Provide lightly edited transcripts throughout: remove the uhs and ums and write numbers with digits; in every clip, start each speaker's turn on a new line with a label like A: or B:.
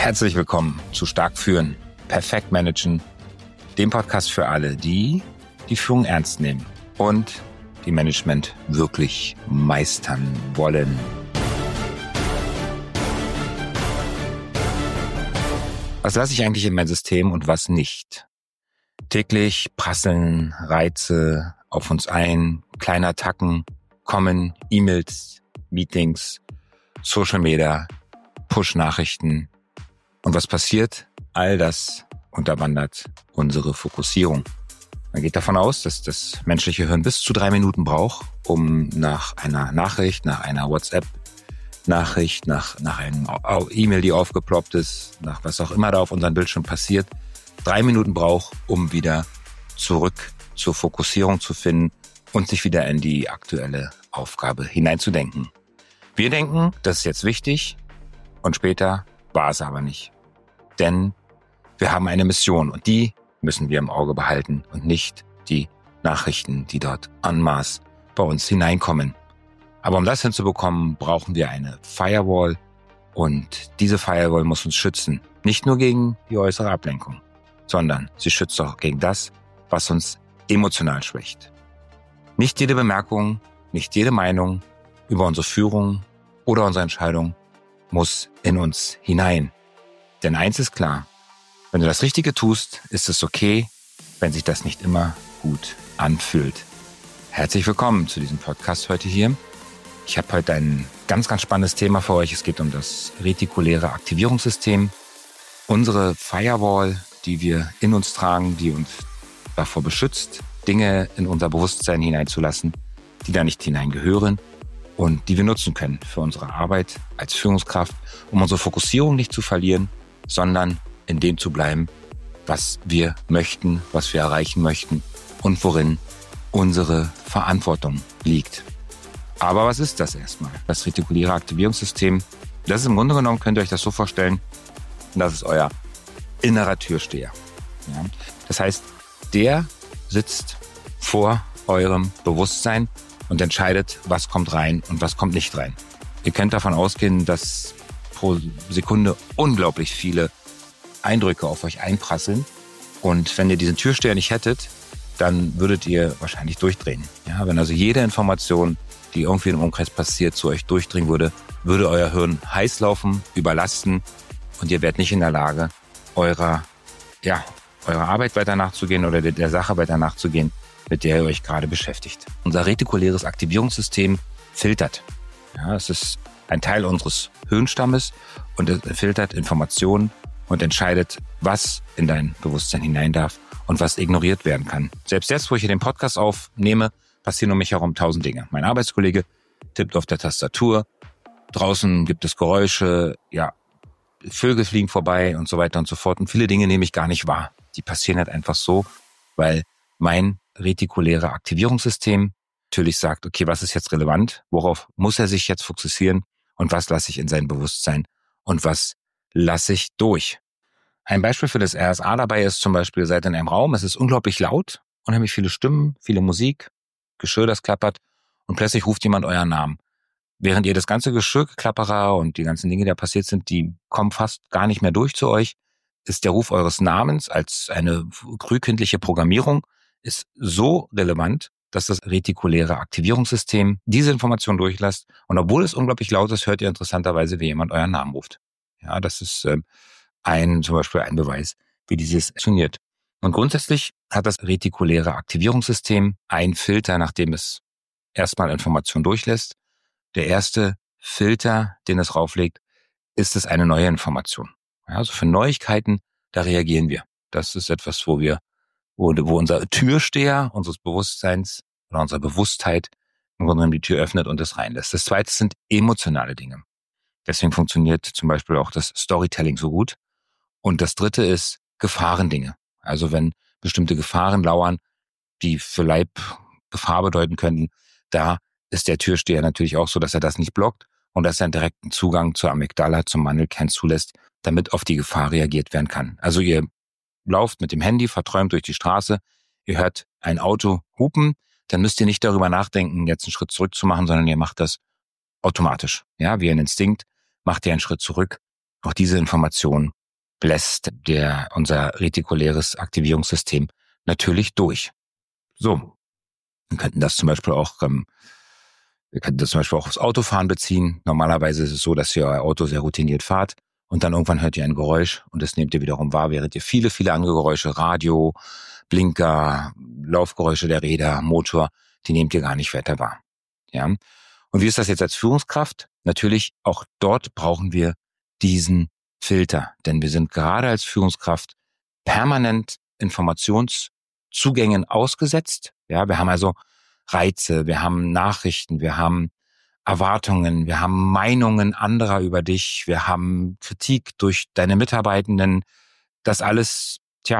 A: Herzlich willkommen zu Stark führen, perfekt managen, dem Podcast für alle, die die Führung ernst nehmen und die Management wirklich meistern wollen. Was lasse ich eigentlich in mein System und was nicht? Täglich prasseln Reize auf uns ein, kleine Attacken kommen, E-Mails, Meetings, Social Media, Push-Nachrichten. Und was passiert? All das unterwandert unsere Fokussierung. Man geht davon aus, dass das menschliche Hirn bis zu 3 Minuten braucht, um nach einer Nachricht, nach einer WhatsApp-Nachricht, nach einer E-Mail, die aufgeploppt ist, nach was auch immer da auf unserem Bildschirm passiert, 3 Minuten braucht, um wieder zurück zur Fokussierung zu finden und sich wieder in die aktuelle Aufgabe hineinzudenken. Wir denken, das ist jetzt wichtig und später war es aber nicht. Denn wir haben eine Mission und die müssen wir im Auge behalten und nicht die Nachrichten, die dort en masse bei uns hineinkommen. Aber um das hinzubekommen, brauchen wir eine Firewall und diese Firewall muss uns schützen. Nicht nur gegen die äußere Ablenkung, sondern sie schützt auch gegen das, was uns emotional schwächt. Nicht jede Bemerkung, nicht jede Meinung über unsere Führung oder unsere Entscheidung muss in uns hinein. Denn eins ist klar, wenn du das Richtige tust, ist es okay, wenn sich das nicht immer gut anfühlt. Herzlich willkommen zu diesem Podcast heute hier. Ich habe heute ein ganz, ganz spannendes Thema für euch. Es geht um das retikuläre Aktivierungssystem. Unsere Firewall, die wir in uns tragen, die uns davor beschützt, Dinge in unser Bewusstsein hineinzulassen, die da nicht hineingehören und die wir nutzen können für unsere Arbeit als Führungskraft, um unsere Fokussierung nicht zu verlieren, sondern in dem zu bleiben, was wir möchten, was wir erreichen möchten und worin unsere Verantwortung liegt. Aber was ist das erstmal? Das retikuläre Aktivierungssystem, das ist im Grunde genommen, könnt ihr euch das so vorstellen, das ist euer innerer Türsteher. Ja? Das heißt, der sitzt vor eurem Bewusstsein und entscheidet, was kommt rein und was kommt nicht rein. Ihr könnt davon ausgehen, dass pro Sekunde unglaublich viele Eindrücke auf euch einprasseln. Und wenn ihr diesen Türsteher nicht hättet, dann würdet ihr wahrscheinlich durchdrehen. Ja, wenn also jede Information, die irgendwie im Umkreis passiert, zu euch durchdringen würde, würde euer Hirn heiß laufen, überlasten und ihr wärt nicht in der Lage, eurer Arbeit weiter nachzugehen oder der Sache weiter nachzugehen, mit der ihr euch gerade beschäftigt. Unser retikuläres Aktivierungssystem filtert. Ja, es ist ein Teil unseres Hirnstammes und es filtert Informationen und entscheidet, was in dein Bewusstsein hinein darf und was ignoriert werden kann. Selbst jetzt, wo ich hier den Podcast aufnehme, passieren um mich herum 1000 Dinge. Mein Arbeitskollege tippt auf der Tastatur, draußen gibt es Geräusche, Vögel fliegen vorbei und so weiter und so fort. Und viele Dinge nehme ich gar nicht wahr. Die passieren halt einfach so, weil mein retikuläre Aktivierungssystem natürlich sagt, okay, was ist jetzt relevant? Worauf muss er sich jetzt fokussieren? Und was lasse ich in sein Bewusstsein? Und was lasse ich durch? Ein Beispiel für das RSA dabei ist zum Beispiel, ihr seid in einem Raum, es ist unglaublich laut, unheimlich viele Stimmen, viele Musik, Geschirr, das klappert und plötzlich ruft jemand euren Namen. Während ihr das ganze Geschirrklapperer und die ganzen Dinge, die da passiert sind, die kommen fast gar nicht mehr durch zu euch, ist der Ruf eures Namens als eine frühkindliche Programmierung ist so relevant, dass das retikuläre Aktivierungssystem diese Information durchlässt. Und obwohl es unglaublich laut ist, hört ihr interessanterweise, wie jemand euren Namen ruft. Ja, das ist zum Beispiel ein Beweis, wie dieses funktioniert. Und grundsätzlich hat das retikuläre Aktivierungssystem einen Filter, nachdem es erstmal Informationen durchlässt. Der erste Filter, den es rauflegt, ist es eine neue Information. Ja, also für Neuigkeiten, da reagieren wir. Das ist etwas, wo unser Türsteher unseres Bewusstseins oder unserer Bewusstheit im Grunde genommen die Tür öffnet und es reinlässt. Das zweite sind emotionale Dinge. Deswegen funktioniert zum Beispiel auch das Storytelling so gut. Und das dritte ist Gefahrendinge. Also wenn bestimmte Gefahren lauern, die für Leib Gefahr bedeuten könnten, da ist der Türsteher natürlich auch so, dass er das nicht blockt und dass er einen direkten Zugang zur Amygdala, zum Mandelkern zulässt, damit auf die Gefahr reagiert werden kann. Also ihr lauft mit dem Handy verträumt durch die Straße, ihr hört ein Auto hupen, dann müsst ihr nicht darüber nachdenken, jetzt einen Schritt zurück zu machen, sondern ihr macht das automatisch. Ja, wie ein Instinkt macht ihr einen Schritt zurück, Auch diese Information lässt unser retikuläres Aktivierungssystem natürlich durch. So, wir könnten das zum Beispiel auch aufs Autofahren beziehen. Normalerweise ist es so, dass ihr euer Auto sehr routiniert fahrt und dann irgendwann hört ihr ein Geräusch und das nehmt ihr wiederum wahr, während ihr viele, viele andere Geräusche, Radio, Blinker, Laufgeräusche der Räder, Motor, die nehmt ihr gar nicht weiter wahr. Ja. Und wie ist das jetzt als Führungskraft? Natürlich, auch dort brauchen wir diesen Filter, denn wir sind gerade als Führungskraft permanent Informationszugängen ausgesetzt. Ja, wir haben also Reize, wir haben Nachrichten, wir haben Erwartungen, wir haben Meinungen anderer über dich, wir haben Kritik durch deine Mitarbeitenden. Das alles,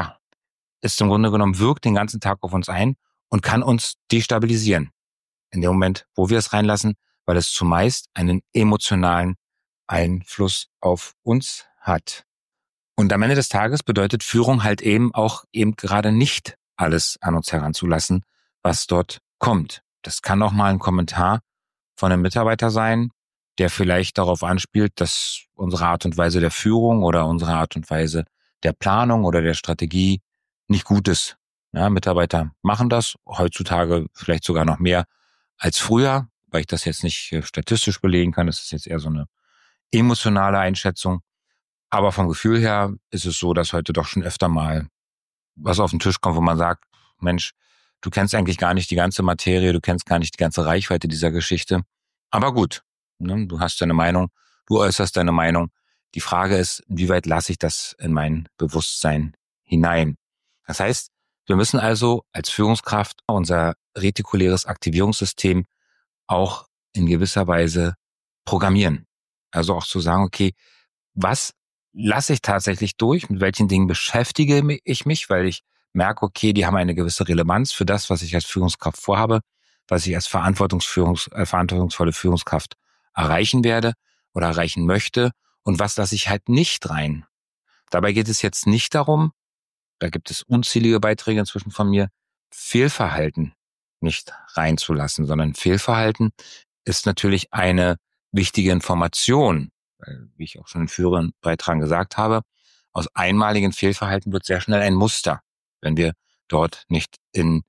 A: ist im Grunde genommen, wirkt den ganzen Tag auf uns ein und kann uns destabilisieren. In dem Moment, wo wir es reinlassen, weil es zumeist einen emotionalen Einfluss auf uns hat. Und am Ende des Tages bedeutet Führung halt eben gerade nicht alles an uns heranzulassen, was dort kommt. Das kann auch mal ein Kommentar von einem Mitarbeiter sein, der vielleicht darauf anspielt, dass unsere Art und Weise der Führung oder unsere Art und Weise der Planung oder der Strategie nicht gut ist. Ja, Mitarbeiter machen das heutzutage vielleicht sogar noch mehr als früher, weil ich das jetzt nicht statistisch belegen kann. Das ist jetzt eher so eine emotionale Einschätzung. Aber vom Gefühl her ist es so, dass heute doch schon öfter mal was auf den Tisch kommt, wo man sagt, Mensch, du kennst eigentlich gar nicht die ganze Materie, du kennst gar nicht die ganze Reichweite dieser Geschichte. Aber gut, ne, du hast deine Meinung, du äußerst deine Meinung. Die Frage ist, wie weit lasse ich das in mein Bewusstsein hinein? Das heißt, wir müssen also als Führungskraft unser retikuläres Aktivierungssystem auch in gewisser Weise programmieren. Also auch zu sagen, okay, was lasse ich tatsächlich durch? Mit welchen Dingen beschäftige ich mich? Weil ich merke, okay, die haben eine gewisse Relevanz für das, was ich als Führungskraft vorhabe, was ich als verantwortungsvolle Führungskraft erreichen werde oder erreichen möchte. Und was lasse ich halt nicht rein? Dabei geht es jetzt nicht darum, da gibt es unzählige Beiträge inzwischen von mir, Fehlverhalten nicht reinzulassen, sondern Fehlverhalten ist natürlich eine wichtige Information, weil, wie ich auch schon in früheren Beiträgen gesagt habe, aus einmaligen Fehlverhalten wird sehr schnell ein Muster, wenn wir dort nicht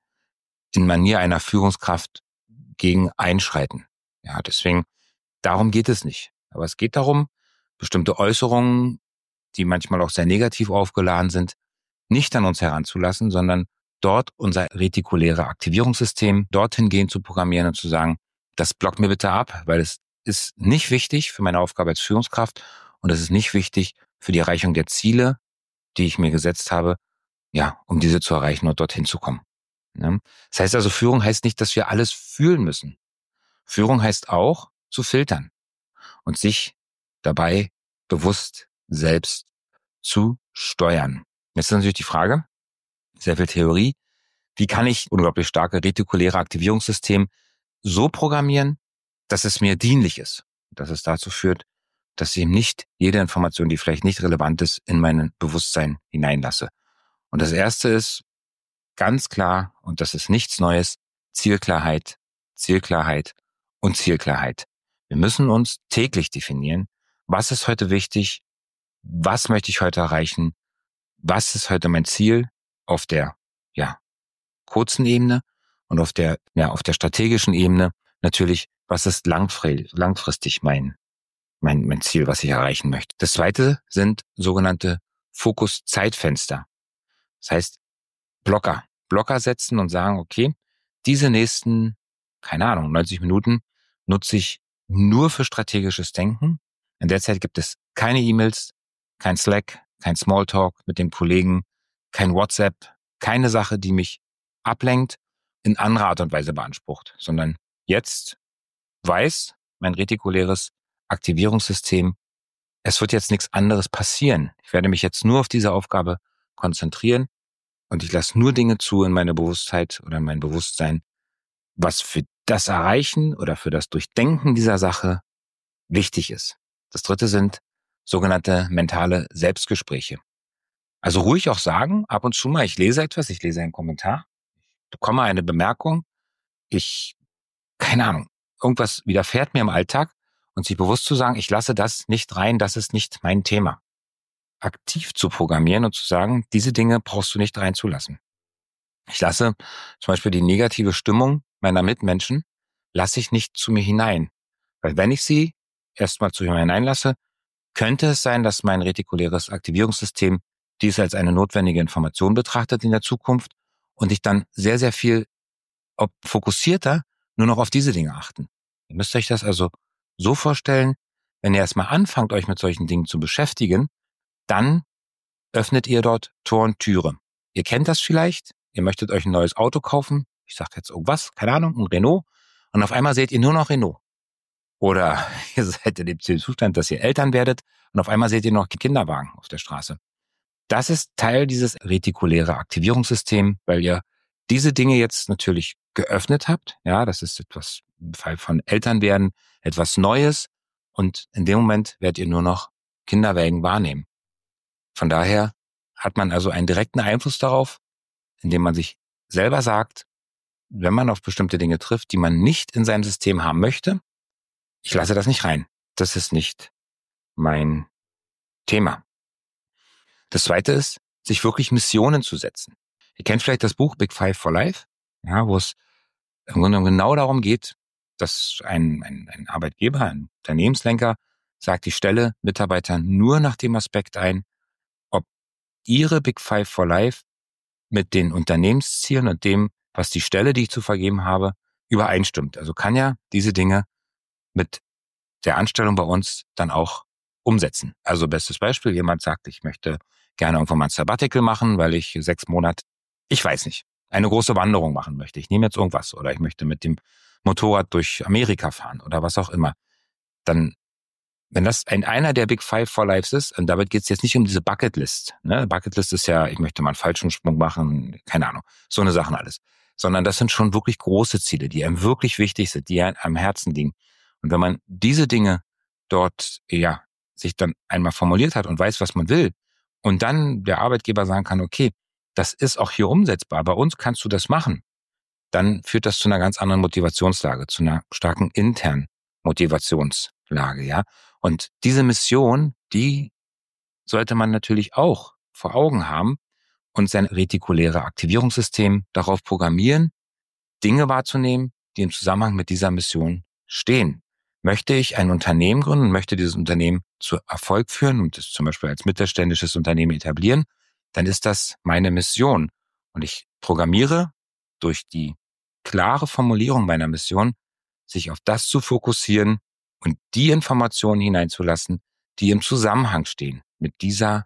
A: in Manier einer Führungskraft gegen einschreiten. Ja, deswegen, darum geht es nicht. Aber es geht darum, bestimmte Äußerungen, die manchmal auch sehr negativ aufgeladen sind, nicht an uns heranzulassen, sondern dort unser retikuläre Aktivierungssystem dorthin gehen zu programmieren und zu sagen, das blockt mir bitte ab, weil es ist nicht wichtig für meine Aufgabe als Führungskraft und es ist nicht wichtig für die Erreichung der Ziele, die ich mir gesetzt habe, ja, um diese zu erreichen und dorthin zu kommen. Ja. Das heißt also, Führung heißt nicht, dass wir alles fühlen müssen. Führung heißt auch, zu filtern und sich dabei bewusst selbst zu steuern. Jetzt ist natürlich die Frage, sehr viel Theorie, wie kann ich unglaublich starke retikuläre Aktivierungssystem so programmieren, dass es mir dienlich ist, dass es dazu führt, dass ich nicht jede Information, die vielleicht nicht relevant ist, in mein Bewusstsein hineinlasse. Und das erste ist ganz klar, und das ist nichts Neues, Zielklarheit, Zielklarheit und Zielklarheit. Wir müssen uns täglich definieren, was ist heute wichtig, was möchte ich heute erreichen, was ist heute mein Ziel auf der, kurzen Ebene und auf der strategischen Ebene natürlich, was ist langfristig mein Ziel, was ich erreichen möchte. Das zweite sind sogenannte Fokus-Zeitfenster. Das heißt, Blocker setzen und sagen, okay, diese nächsten, keine Ahnung, 90 Minuten nutze ich nur für strategisches Denken. In der Zeit gibt es keine E-Mails, kein Slack, kein Smalltalk mit dem Kollegen, kein WhatsApp, keine Sache, die mich ablenkt, in anderer Art und Weise beansprucht, sondern jetzt weiß mein retikuläres Aktivierungssystem, es wird jetzt nichts anderes passieren. Ich werde mich jetzt nur auf diese Aufgabe konzentrieren und ich lasse nur Dinge zu in meine Bewusstheit oder in mein Bewusstsein, was für das Erreichen oder für das Durchdenken dieser Sache wichtig ist. Das dritte sind sogenannte mentale Selbstgespräche. Also ruhig auch sagen, ab und zu mal, ich lese etwas, ich lese einen Kommentar, bekomme eine Bemerkung, keine Ahnung, irgendwas widerfährt mir im Alltag und sich bewusst zu sagen, ich lasse das nicht rein, das ist nicht mein Thema. Aktiv zu programmieren und zu sagen, diese Dinge brauchst du nicht reinzulassen. Ich lasse zum Beispiel die negative Stimmung meiner Mitmenschen, lasse ich nicht zu mir hinein. Weil wenn ich sie erstmal zu mir hineinlasse, könnte es sein, dass mein retikuläres Aktivierungssystem dies als eine notwendige Information betrachtet in der Zukunft und ich dann sehr, sehr viel fokussierter nur noch auf diese Dinge achten. Ihr müsst euch das also so vorstellen, wenn ihr erstmal anfangt, euch mit solchen Dingen zu beschäftigen, dann öffnet ihr dort Tor und Türe. Ihr kennt das vielleicht, ihr möchtet euch ein neues Auto kaufen, ich sage jetzt irgendwas, keine Ahnung, ein Renault, und auf einmal seht ihr nur noch Renault. Oder ihr seid in dem Zustand, dass ihr Eltern werdet und auf einmal seht ihr noch Kinderwagen auf der Straße. Das ist Teil dieses retikuläre Aktivierungssystems, weil ihr diese Dinge jetzt natürlich geöffnet habt. Ja, das ist etwas im Fall von Elternwerden, etwas Neues. Und in dem Moment werdet ihr nur noch Kinderwägen wahrnehmen. Von daher hat man also einen direkten Einfluss darauf, indem man sich selber sagt, wenn man auf bestimmte Dinge trifft, die man nicht in seinem System haben möchte, ich lasse das nicht rein. Das ist nicht mein Thema. Das Zweite ist, sich wirklich Missionen zu setzen. Ihr kennt vielleicht das Buch Big Five for Life, ja, wo es im Grunde genommen genau darum geht, dass ein Arbeitgeber, ein Unternehmenslenker sagt, ich stelle Mitarbeiter nur nach dem Aspekt ein, ob ihre Big Five for Life mit den Unternehmenszielen und dem, was die Stelle, die ich zu vergeben habe, übereinstimmt. Also kann ja diese Dinge mit der Anstellung bei uns dann auch umsetzen. Also bestes Beispiel, jemand sagt, ich möchte gerne irgendwann mal ein Sabbatical machen, weil ich 6 Monate, ich weiß nicht, eine große Wanderung machen möchte. Ich nehme jetzt irgendwas oder ich möchte mit dem Motorrad durch Amerika fahren oder was auch immer. Dann, wenn das einer der Big Five for Lives ist, und damit geht es jetzt nicht um diese Bucketlist. Ne? Bucketlist ist ja, ich möchte mal einen Fallschirmsprung machen, keine Ahnung, so eine Sachen alles. Sondern das sind schon wirklich große Ziele, die einem wirklich wichtig sind, die einem am Herzen liegen. Und wenn man diese Dinge dort, ja, sich dann einmal formuliert hat und weiß, was man will, und dann der Arbeitgeber sagen kann, okay, das ist auch hier umsetzbar, bei uns kannst du das machen, dann führt das zu einer ganz anderen Motivationslage, zu einer starken internen Motivationslage, ja. Und diese Mission, die sollte man natürlich auch vor Augen haben und sein retikuläre Aktivierungssystem darauf programmieren, Dinge wahrzunehmen, die im Zusammenhang mit dieser Mission stehen. Möchte ich ein Unternehmen gründen, möchte dieses Unternehmen zu Erfolg führen und es zum Beispiel als mittelständisches Unternehmen etablieren, dann ist das meine Mission. Und ich programmiere durch die klare Formulierung meiner Mission, sich auf das zu fokussieren und die Informationen hineinzulassen, die im Zusammenhang stehen mit dieser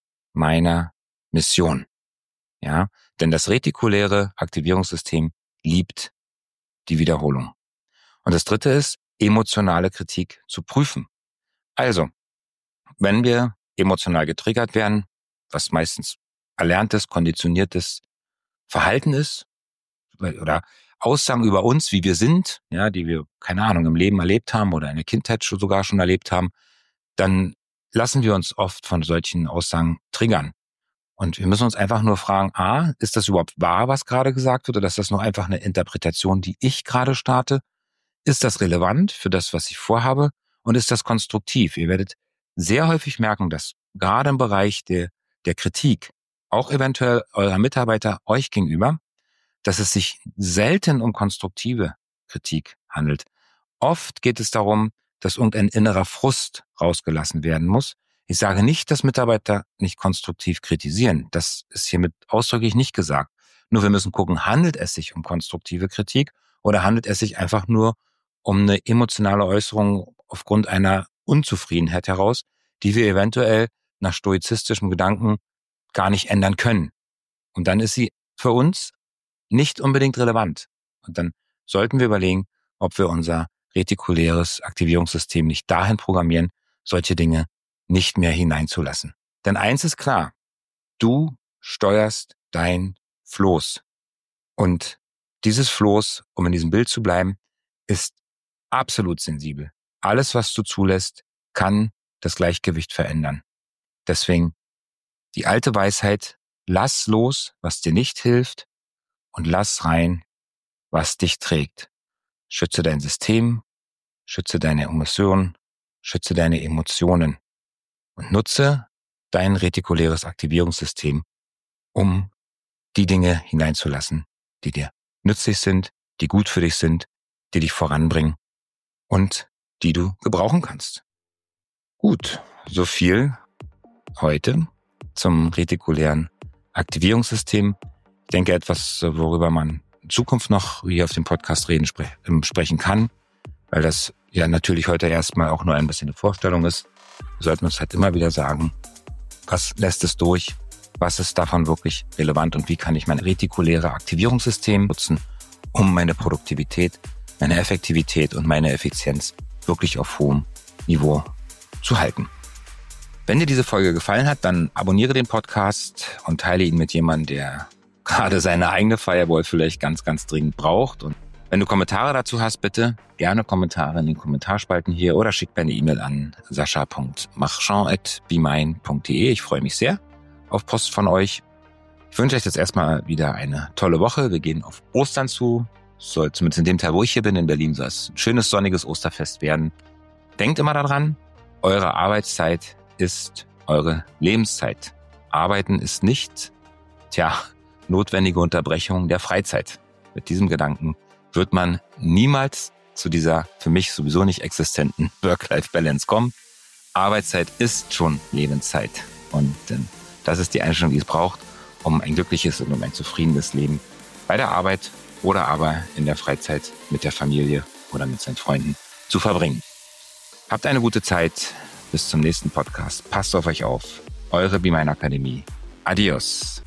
A: meiner Mission. Ja, denn das retikuläre Aktivierungssystem liebt die Wiederholung. Und das Dritte ist, emotionale Kritik zu prüfen. Also, wenn wir emotional getriggert werden, was meistens erlerntes, konditioniertes Verhalten ist, oder Aussagen über uns, wie wir sind, ja, die wir, keine Ahnung, im Leben erlebt haben oder in der Kindheit sogar schon erlebt haben, dann lassen wir uns oft von solchen Aussagen triggern. Und wir müssen uns einfach nur fragen, ist das überhaupt wahr, was gerade gesagt wird, oder ist das nur einfach eine Interpretation, die ich gerade starte? Ist das relevant für das, was ich vorhabe? Und ist das konstruktiv? Ihr werdet sehr häufig merken, dass gerade im Bereich der Kritik, auch eventuell eurer Mitarbeiter euch gegenüber, dass es sich selten um konstruktive Kritik handelt. Oft geht es darum, dass irgendein innerer Frust rausgelassen werden muss. Ich sage nicht, dass Mitarbeiter nicht konstruktiv kritisieren. Das ist hiermit ausdrücklich nicht gesagt. Nur wir müssen gucken, handelt es sich um konstruktive Kritik oder handelt es sich einfach nur um eine emotionale Äußerung aufgrund einer Unzufriedenheit heraus, die wir eventuell nach stoizistischem Gedanken gar nicht ändern können. Und dann ist sie für uns nicht unbedingt relevant. Und dann sollten wir überlegen, ob wir unser retikuläres Aktivierungssystem nicht dahin programmieren, solche Dinge nicht mehr hineinzulassen. Denn eins ist klar, du steuerst dein Floß. Und dieses Floß, um in diesem Bild zu bleiben, ist absolut sensibel. Alles, was du zulässt, kann das Gleichgewicht verändern. Deswegen die alte Weisheit, lass los, was dir nicht hilft, und lass rein, was dich trägt. Schütze dein System, schütze deine Emotionen schütze deine Emotionen und nutze dein retikuläres Aktivierungssystem, um die Dinge hineinzulassen, die dir nützlich sind, die gut für dich sind, die dich voranbringen und die du gebrauchen kannst. Gut, so viel heute zum retikulären Aktivierungssystem. Ich denke, etwas, worüber man in Zukunft noch hier auf dem Podcast sprechen kann, weil das ja natürlich heute erstmal auch nur ein bisschen eine Vorstellung ist. Wir sollten uns halt immer wieder sagen, was lässt es durch, was ist davon wirklich relevant und wie kann ich mein retikuläres Aktivierungssystem nutzen, um meine Produktivität, meine Effektivität und meine Effizienz wirklich auf hohem Niveau zu halten. Wenn dir diese Folge gefallen hat, dann abonniere den Podcast und teile ihn mit jemandem, der gerade seine eigene Firewall vielleicht ganz, ganz dringend braucht. Und wenn du Kommentare dazu hast, bitte gerne Kommentare in den Kommentarspalten hier oder schick mir eine E-Mail an sascha.marchand@bemine.de. Ich freue mich sehr auf Post von euch. Ich wünsche euch jetzt erstmal wieder eine tolle Woche. Wir gehen auf Ostern zu. Soll zumindest in dem Teil, wo ich hier bin, in Berlin, soll es ein schönes, sonniges Osterfest werden. Denkt immer daran, eure Arbeitszeit ist eure Lebenszeit. Arbeiten ist nicht, notwendige Unterbrechung der Freizeit. Mit diesem Gedanken wird man niemals zu dieser für mich sowieso nicht existenten Work-Life-Balance kommen. Arbeitszeit ist schon Lebenszeit. Und das ist die Einstellung, die es braucht, um ein glückliches und um ein zufriedenes Leben bei der Arbeit oder aber in der Freizeit mit der Familie oder mit seinen Freunden zu verbringen. Habt eine gute Zeit. Bis zum nächsten Podcast. Passt auf euch auf. Eure BeMine Akademie. Adios.